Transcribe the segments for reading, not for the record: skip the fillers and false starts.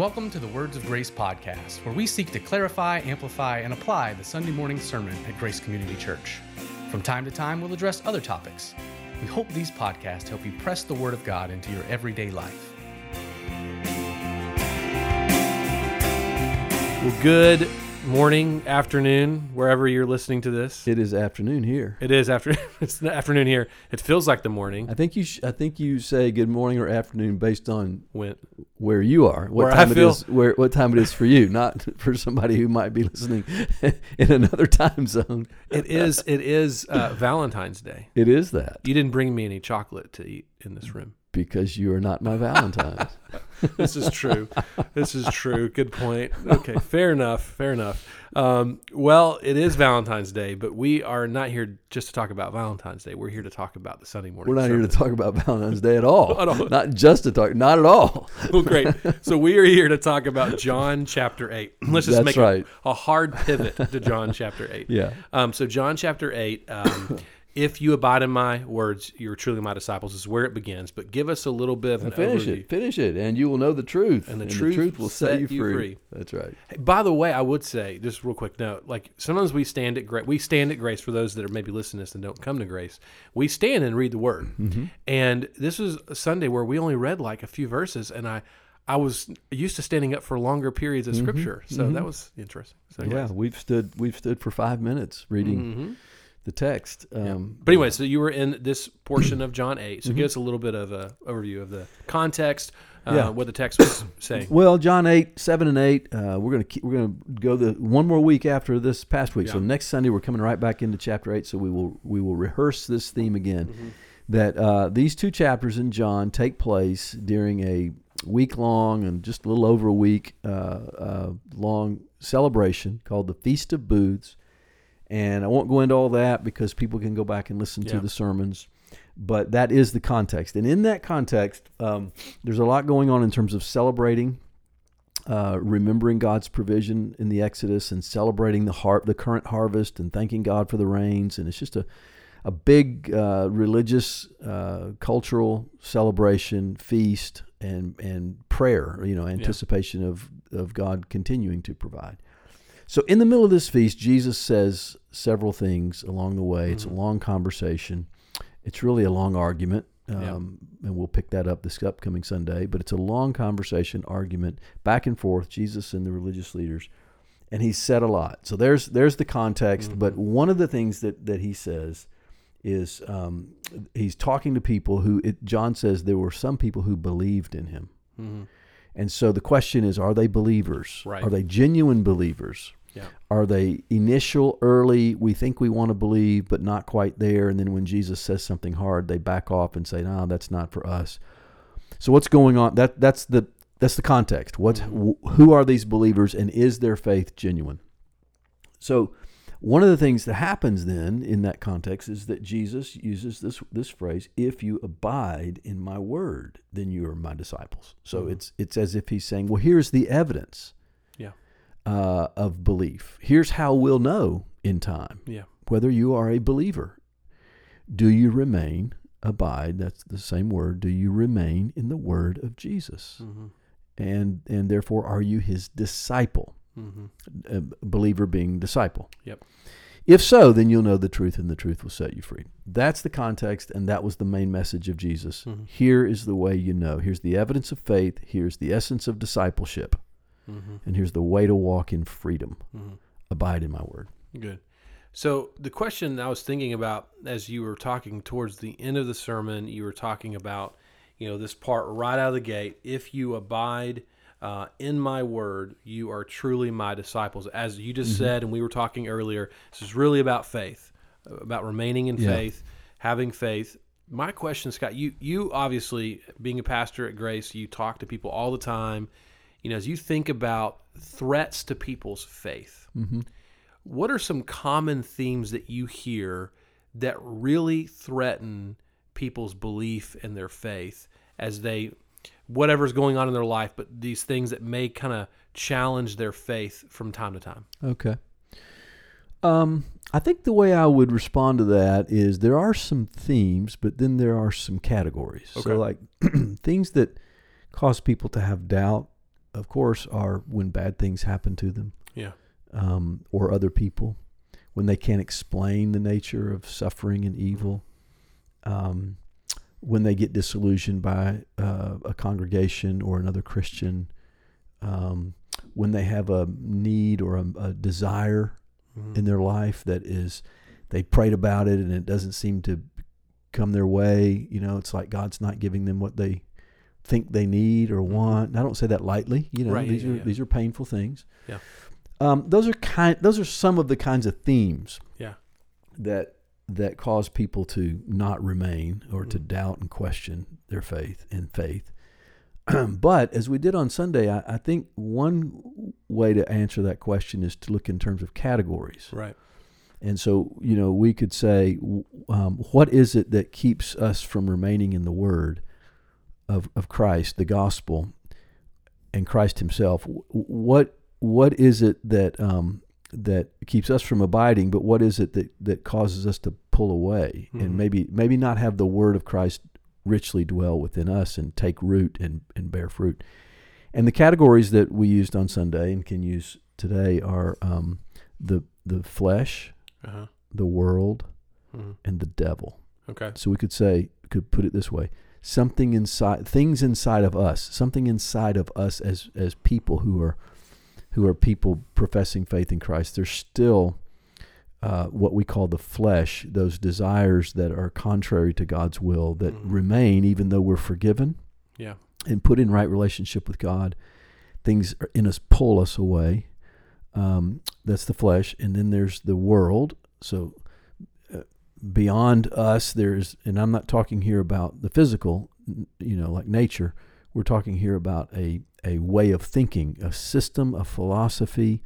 Welcome to the Words of Grace podcast, where we seek to clarify, amplify, and apply the Sunday morning sermon at Grace Community Church. From time to time, we'll address other topics. We hope these podcasts help you press the Word of God into your everyday life. Well, good morning, afternoon, wherever you're listening to this. It is afternoon here. It is afternoon. It's the afternoon here. It feels like the morning. I think you say good morning or afternoon based on When where you are, what time it is for you, not for somebody who might be listening in another time zone. It is Valentine's Day. It is that. You didn't bring me any chocolate to eat in this room. Because you are not my Valentine. This is true. Good point. Okay, fair enough. Well, it is Valentine's Day, but we are not here just to talk about Valentine's Day. We're here to talk about the Sunday morning. We're not sermon. here to talk about Valentine's Day at all. At all. Not just to talk, not at all. Well, great. So we are here to talk about John chapter 8. Let's just make a hard pivot to John chapter 8. Yeah. So John chapter 8, if you abide in my words, you're truly my disciples, is where it begins. But give us a little bit of an overview. Finish it, and you will know the truth. And the truth will set you free. That's right. Hey, by the way, I would say, just real quick note, like sometimes we stand at Grace for those that are maybe listening to this and don't come to Grace. We stand and read the Word. Mm-hmm. And this was a Sunday where we only read like a few verses, and I was used to standing up for longer periods of Scripture. So that was interesting. So yeah, we've stood for 5 minutes reading the text. But anyway, so you were in this portion of John 8. So give us a little bit of an overview of the context, what the text was saying. Well, John 8, 7 and 8, we're gonna go one more week after this past week. Yeah. So next Sunday we're coming right back into chapter 8. So we will rehearse this theme again. Mm-hmm. That these two chapters in John take place during a week-long and just a little over a week long celebration called the Feast of Booths. And I won't go into all that because people can go back and listen to the sermons. But that is the context. And in that context, there's a lot going on in terms of celebrating, remembering God's provision in the Exodus and celebrating the current harvest and thanking God for the rains. And it's just a big religious, cultural celebration, feast, and prayer, anticipation of God continuing to provide. So in the middle of this feast, Jesus says several things along the way. It's a long conversation. It's really a long argument, and we'll pick that up this upcoming Sunday. But it's a long conversation, argument, back and forth, Jesus and the religious leaders. And he said a lot. So there's the context. But one of the things that he says is he's talking to people John says there were some people who believed in him. Mm-hmm. And so the question is, are they believers? Right. Are they genuine believers? Yeah. Are they early, we think we want to believe, but not quite there, and then when Jesus says something hard, they back off and say, no, that's not for us. So what's going on? That's the context. Who are these believers, and is their faith genuine? So one of the things that happens then in that context is that Jesus uses this phrase, if you abide in my word, then you are my disciples. So it's as if he's saying, well, here's the evidence of belief. Here's how we'll know in time whether you are a believer. Do you abide, that's the same word, do you remain in the word of Jesus? Mm-hmm. And therefore, are you his disciple? Mm-hmm. A believer being disciple. Yep. If so, then you'll know the truth, and the truth will set you free. That's the context, and that was the main message of Jesus. Mm-hmm. Here is the way you know. Here's the evidence of faith. Here's the essence of discipleship. Mm-hmm. And here's the way to walk in freedom. Mm-hmm. Abide in my word. Good. So the question I was thinking about as you were talking towards the end of the sermon, you were talking about, this part right out of the gate. If you abide in my word, you are truly my disciples. As you just said, and we were talking earlier, this is really about faith, about remaining in faith, having faith. My question, Scott, you obviously, being a pastor at Grace, you talk to people all the time. As you think about threats to people's faith, what are some common themes that you hear that really threaten people's belief in their faith as whatever's going on in their life, but these things that may kind of challenge their faith from time to time? Okay. I think the way I would respond to that is there are some themes, but then there are some categories. Okay. So like things that cause people to have doubt of course, are when bad things happen to them, Yeah. Or other people, when they can't explain the nature of suffering and evil, when they get disillusioned by a congregation or another Christian, when they have a need or a desire in their life that is, they prayed about it and it doesn't seem to come their way. It's like God's not giving them what they think they need or want. And I don't say that lightly. Right, these are painful things. Yeah. Those are some of the kinds of themes. Yeah. that cause people to not remain or to doubt and question their faith. But as we did on Sunday, I think one way to answer that question is to look in terms of categories. Right. And so, we could say, what is it that keeps us from remaining in the Word of Christ, the gospel, and Christ Himself? What is it that keeps us from abiding, but what is it that causes us to pull away and maybe not have the Word of Christ richly dwell within us and take root and bear fruit? And the categories that we used on Sunday and can use today are the flesh, the world, and the devil. Okay. So we could put it this way: things inside of us as people who are people professing faith in Christ. There's still what we call the flesh, those desires that are contrary to God's will that remain even though we're forgiven and put in right relationship with God. Things in us pull us away. That's the flesh. And then there's the world. So beyond us, and I'm not talking here about the physical, like nature. We're talking here about a way of thinking, a system, a philosophies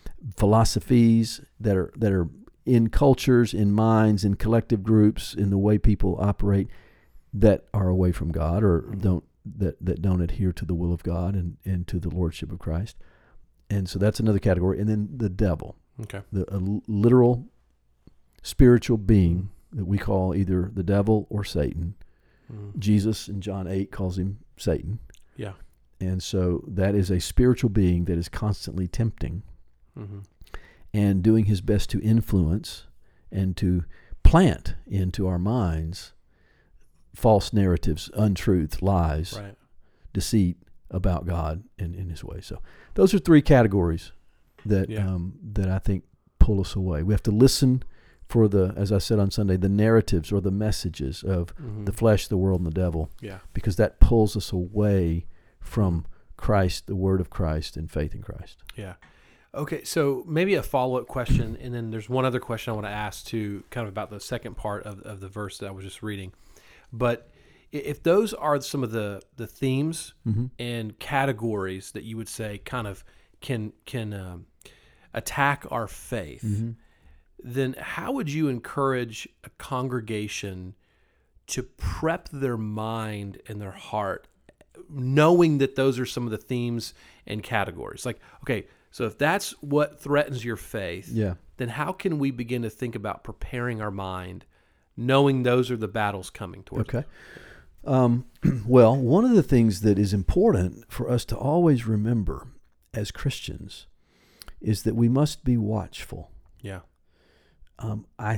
that are in cultures, in minds, in collective groups, in the way people operate, that are away from God or don't adhere to the will of God and to the lordship of Christ. And so that's another category. And then the devil, a literal spiritual being that we call either the devil or Satan. Jesus in John 8 calls him Satan. Yeah. And so that is a spiritual being that is constantly tempting and doing his best to influence and to plant into our minds false narratives, untruth, lies, deceit about God and in His way. So those are three categories that I think pull us away. We have to listen for as I said on Sunday, the narratives or the messages of the flesh, the world, and the devil, because that pulls us away from Christ, the Word of Christ, and faith in Christ. Yeah. Okay, so maybe a follow-up question, and then there's one other question I want to ask too, kind of about the second part of the verse that I was just reading. But if those are some of the themes and categories that you would say kind of can attack our faith, then how would you encourage a congregation to prep their mind and their heart, knowing that those are some of the themes and categories? Like, okay, so if that's what threatens your faith, then how can we begin to think about preparing our mind, knowing those are the battles coming towards us? Well, one of the things that is important for us to always remember as Christians is that we must be watchful. Yeah. I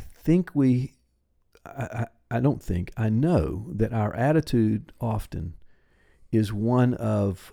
know that our attitude often is one of,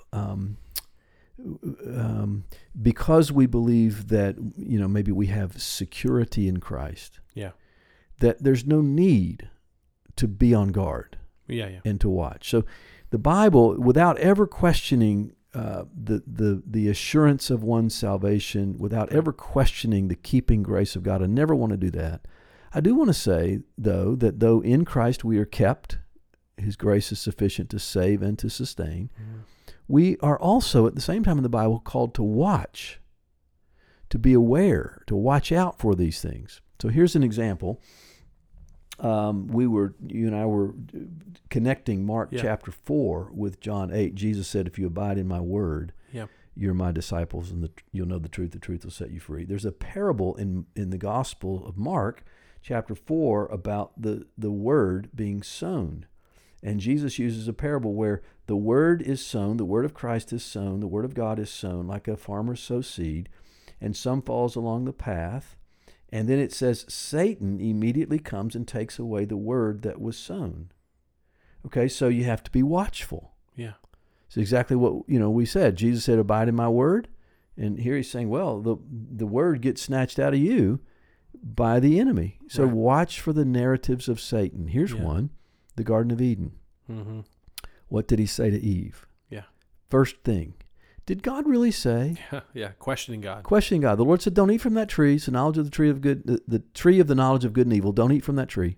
because we believe that, maybe we have security in Christ. Yeah. That there's no need to be on guard. And to watch. So the Bible, without ever questioning the assurance of one's salvation, without ever questioning the keeping grace of God, I never want to do that. I do want to say, though, that though in Christ we are kept, His grace is sufficient to save and to sustain, we are also at the same time in the Bible called to watch, to be aware, to watch out for these things. So here's an example. You and I were connecting Mark chapter 4 with John 8. Jesus said, if you abide in my word, you're my disciples, and you'll know the truth will set you free. There's a parable in the Gospel of Mark chapter 4 about the word being sown. And Jesus uses a parable where the word is sown, the word of Christ is sown, the word of God is sown, like a farmer sows seed, and some falls along the path. And then it says Satan immediately comes and takes away the word that was sown. Okay, so you have to be watchful. Yeah. It's exactly what we said. Jesus said, abide in my word. And here he's saying, well, the word gets snatched out of you by the enemy. So watch for the narratives of Satan. Here's one, the Garden of Eden. Mm-hmm. What did he say to Eve? Yeah. First thing, did God really say? Yeah, questioning God. Questioning God. The Lord said, don't eat from that tree. It's the knowledge of the tree of good, the tree of the knowledge of good and evil. Don't eat from that tree.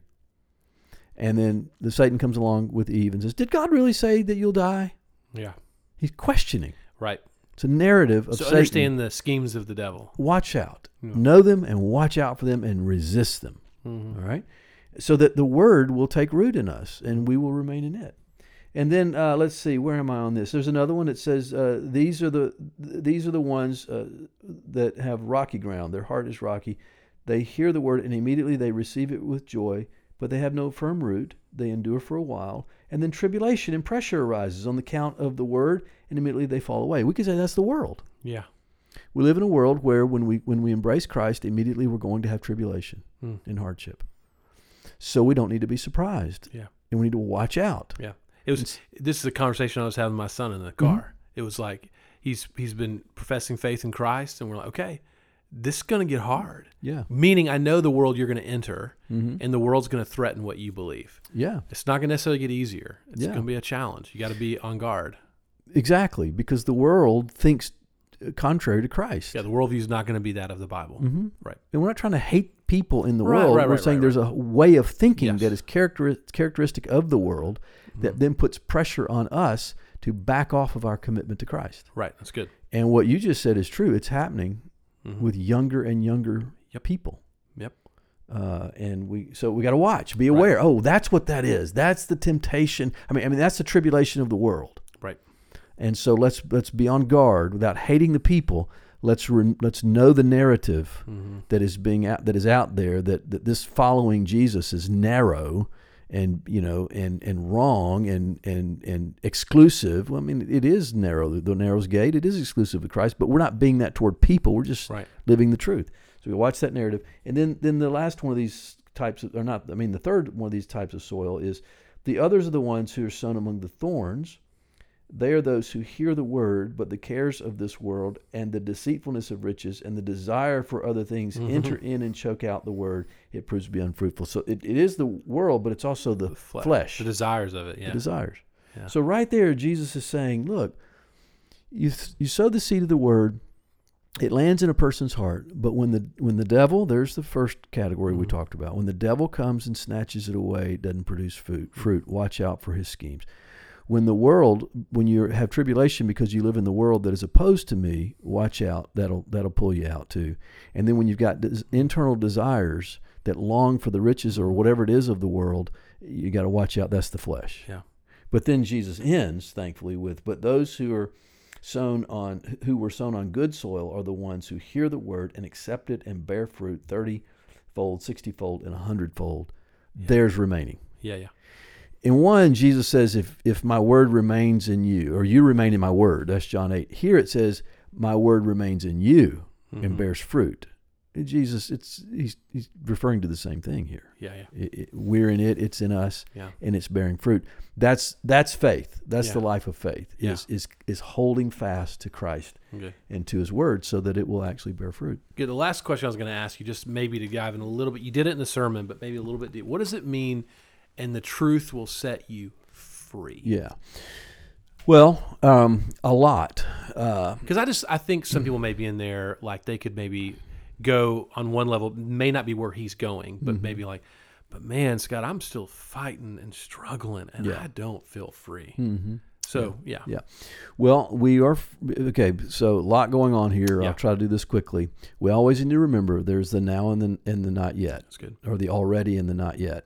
And then the Satan comes along with Eve and says, did God really say that you'll die? Yeah. He's questioning. Right. It's a narrative of so Satan. Understand the schemes of the devil. Watch out. Yeah. Know them and watch out for them and resist them. Mm-hmm. All right? So that the word will take root in us and we will remain in it. And then let's see, where am I on this? There's another one that says these are the ones that have rocky ground. Their heart is rocky. They hear the word and immediately they receive it with joy, but they have no firm root. They endure for a while, and then tribulation and pressure arises on the count of the word, and immediately they fall away. We could say that's the world. Yeah. We live in a world where when we embrace Christ, immediately we're going to have tribulation and hardship. So we don't need to be surprised. Yeah. And we need to watch out. Yeah. This is a conversation I was having with my son in the car. Mm-hmm. It was like he's been professing faith in Christ, and we're like, okay, this is going to get hard. Yeah. Meaning I know the world you're going to enter, and the world's going to threaten what you believe. Yeah. It's not going to necessarily get easier. It's going to be a challenge. You got to be on guard. Exactly, because the world thinks contrary to Christ. Yeah, the worldview is not going to be that of the Bible. Mm-hmm. Right. And we're not trying to hate people in the world. We're saying there's a way of thinking that is characteristic of the world that then puts pressure on us to back off of our commitment to Christ. Right, that's good. And what you just said is true. It's happening with younger and younger people. Yep. And we got to watch, be aware. Right. Oh, that's what that is. That's the temptation. I mean, that's the tribulation of the world. Right. And so let's be on guard without hating the people. Let's know the narrative that is out there that this following Jesus is narrow and wrong and exclusive. Well, I mean, it is narrow. The narrow's gate. It is exclusive of Christ, but we're not being that toward people. We're just living the truth. So we watch that narrative, and then the last one of these types of, or not, I mean, the third one of these types of soil is the others are the ones who are sown among the thorns. They are those who hear the word, but the cares of this world and the deceitfulness of riches and the desire for other things enter in and choke out the word. It proves to be unfruitful. So it is the world, but it's also the flesh. The desires of it, yeah. The desires. Yeah. So right there, Jesus is saying, look, you sow the seed of the word, it lands in a person's heart, but when the devil, there's the first category we talked about, when the devil comes and snatches it away, it doesn't produce fruit. Watch out for his schemes. When you have tribulation because you live in the world that is opposed to me, watch out. That'll pull you out too. And then when you've got internal desires that long for the riches or whatever it is of the world, you got to watch out. That's the flesh. Yeah. But then Jesus ends, thankfully, but those who were sown on good soil are the ones who hear the word and accept it and bear fruit 30-fold, 60-fold, and 100-fold. Yeah. There's remaining. Yeah, yeah. In one, Jesus says, if my word remains in you, or you remain in my word, that's John 8. Here it says, my word remains in you and bears fruit. And Jesus, he's referring to the same thing here. Yeah, yeah. We're in it, it's in us, and it's bearing fruit. That's faith. That's the life of faith, is holding fast to Christ and to his word so that it will actually bear fruit. Good. The last question I was going to ask you, just maybe to dive in a little bit, you did it in the sermon, but maybe a little bit deep. What does it mean, and the truth will set you free? Yeah. Well, a lot. Because I think some people may be in there, like they could maybe go on one level, may not be where he's going, but maybe like, but man, Scott, I'm still fighting and struggling, and I don't feel free. Mm-hmm. So, yeah. Well, we are, okay, so a lot going on here. I'll try to do this quickly. We always need to remember there's the now and the not yet. That's good. Or the already and the not yet.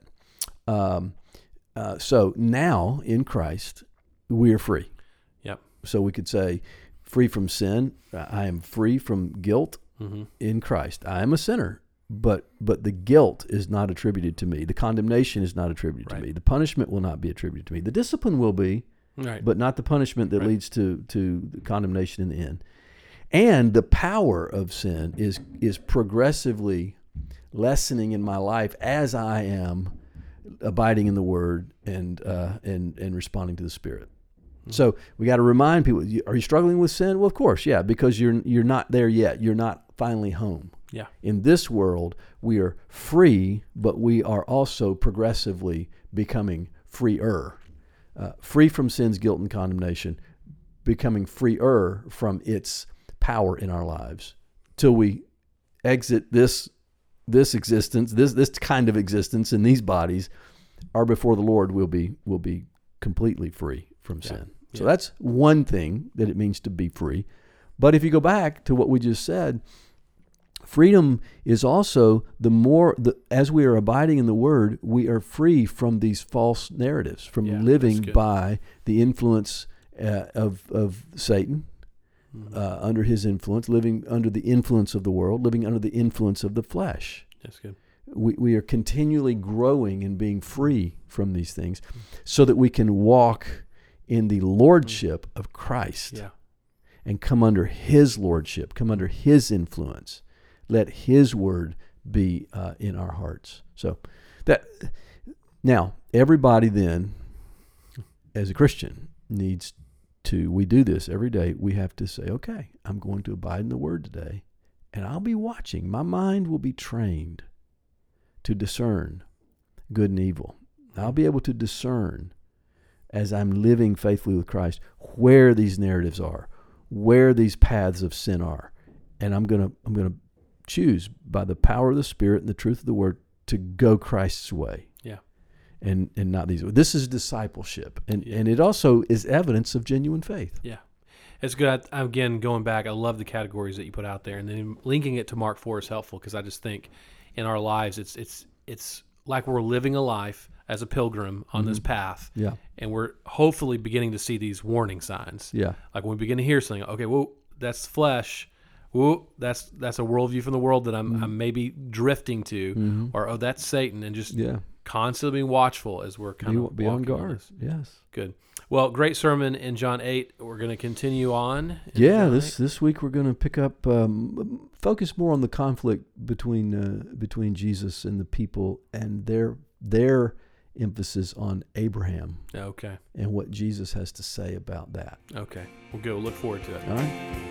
So now in Christ, we are free. Yep. So we could say free from sin. I am free from guilt in Christ. I am a sinner. but the guilt is not attributed to me. The condemnation is not attributed to me. The punishment will not be attributed to me. The discipline will be, but not the punishment that leads to the condemnation in the end. And the power of sin is progressively lessening in my life as I am abiding in the Word and responding to the Spirit. So we got to remind people: are you struggling with sin? Well, of course, yeah, because you're not there yet. You're not finally home. Yeah. In this world, we are free, but we are also progressively becoming freer, free from sin's guilt and condemnation, becoming freer from its power in our lives, till we exit this existence, this kind of existence in these bodies, are before the Lord. Will be completely free from sin. So that's one thing that it means to be free. But if you go back to what we just said, freedom is also as we are abiding in the Word, we are free from these false narratives, from living by the influence of Satan, under his influence, living under the influence of the world, living under the influence of the flesh. That's good. We are continually growing and being free from these things so that we can walk in the lordship of Christ and come under his lordship, come under his influence. Let his word be in our hearts. So that now everybody then, as a Christian, needs to, we do this every day. We have to say, okay, I'm going to abide in the Word today, and I'll be watching. My mind will be trained to discern good and evil. I'll be able to discern, as I'm living faithfully with Christ, where these narratives are, where these paths of sin are, and I'm gonna choose by the power of the Spirit and the truth of the Word to go Christ's way. And not these. This is discipleship, and it also is evidence of genuine faith. Yeah, it's good. Again, going back, I love the categories that you put out there, and then linking it to Mark 4 is helpful, because I just think in our lives, it's like we're living a life as a pilgrim on this path, and we're hopefully beginning to see these warning signs. Yeah, like when we begin to hear something, okay, well, that's flesh. Whoa, that's a worldview from the world that I'm maybe drifting to, or that's Satan, and just constantly being watchful as we're kind of be on guard. Yes, good. Well, great sermon in John 8. We're going to continue on. This week we're going to pick up, focus more on the conflict between Jesus and the people, and their emphasis on Abraham. Okay. And what Jesus has to say about that. Okay. We'll go. Look forward to it. All right.